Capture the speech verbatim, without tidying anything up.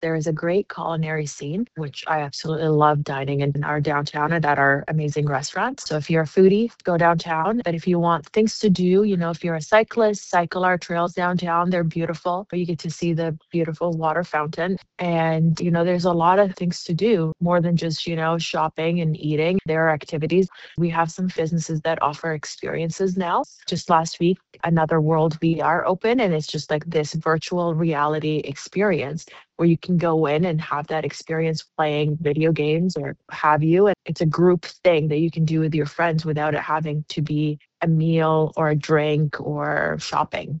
There is a great culinary scene, which I absolutely love dining in our downtown and at our amazing restaurants. So if you're a foodie, go downtown. But if you want things to do, you know, if you're a cyclist, cycle our trails downtown. They're beautiful. You get to see the beautiful water fountain. And, you know, there's a lot of things to do more than just, you know, shopping and eating. There are activities. We have some businesses that offer experiences now. Just last week, Another World V R open, and it's just like this virtual reality experience where you can go in and have that experience playing video games or have you. And it's a group thing that you can do with your friends without it having to be a meal or a drink or shopping.